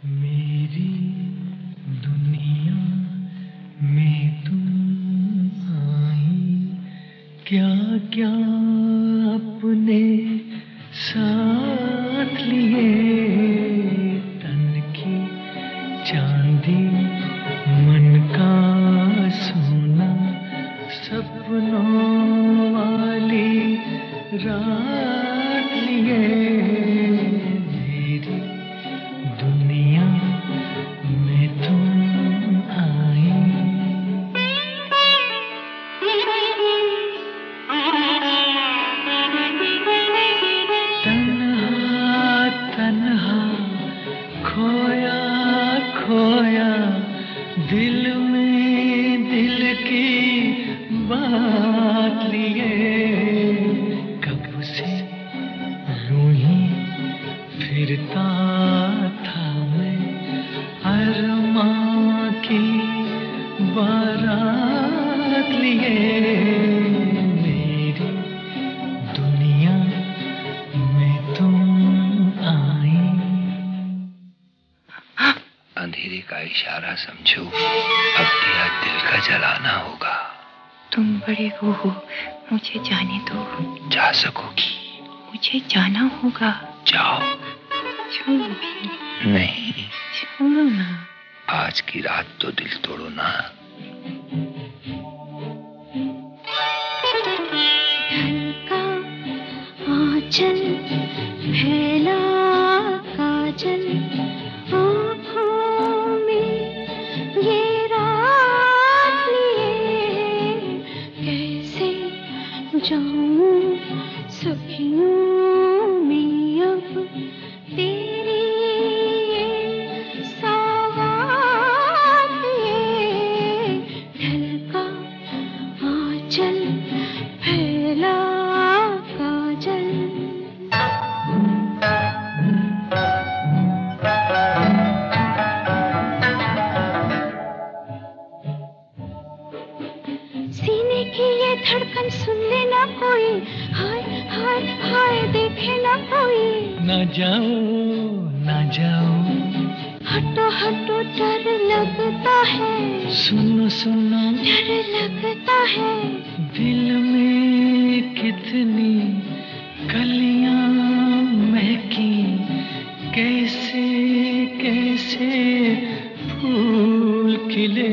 मेरी दुनिया में तुम आई, क्या क्या अपने साथ लिए, तन की चांदी मन का सोना, सपनों वाली रात लिए। मेरी दुनिया में तुम आई। तन्हा तन्हा खोया खोया, दिल में दिल की बात लिए। कब से यूं ही फिरता था मैं, अरमां की बारात लिए। मेरी दुनिया में तुम आई। अंधेरे का इशारा समझो, अब दिया दिल का जलाना होगा। तुम बड़े वो हो, मुझे जाने दो। जा सकोगी? मुझे जाना होगा। जाओ। छू भी नहीं। छू ना। आज की रात तो दिल तोड़ो ना। ढलका आंचल फैला काजल, आँखों में ये रात लिए। कैसे जाऊं सखियों में अब तेरी ये सौगात लिए। ढलका आंचल फैला काजल। सीने की ये धड़कन सुन लेना कोई, हाय हाय हाय देखे ना कोई। ना जाओ ना जाओ, हटो हटो डर लगता है। सुनो सुनो डर लगता है। दिल में कितनी कलियां महकी, कैसे कैसे फूल खिले।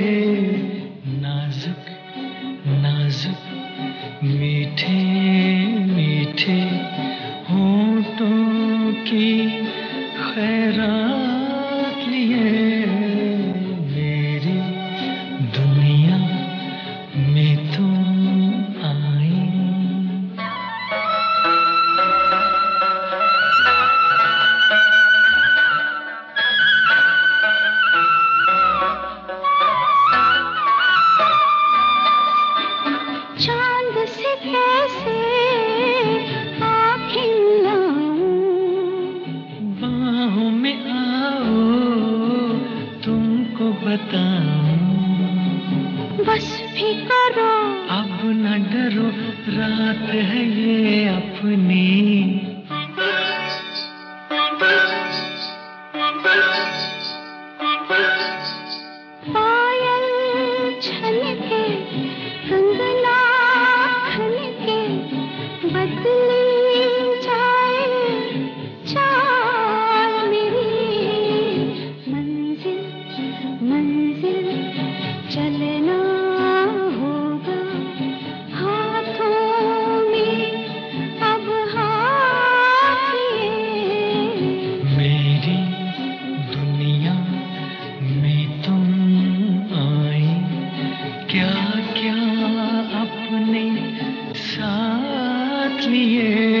नाजुक नाजुक मीठे मीठे होंठों की खैरात लिए। मेरी दुनिया में तुम आई। चांद से कैसे आँखें मिलाऊं, बाहों में आओ तुमको बताऊं। बस भी करो। अब न डरो, रात है ये अपनी। पायल छलके कंगना खनके, बदली जाए चाल मेरी। मंजिल मंजिल चलना होगा, हाथों में अब हाथ लिए। मेरी दुनिया में तुम आई, क्या क्या अपने साथ लिए।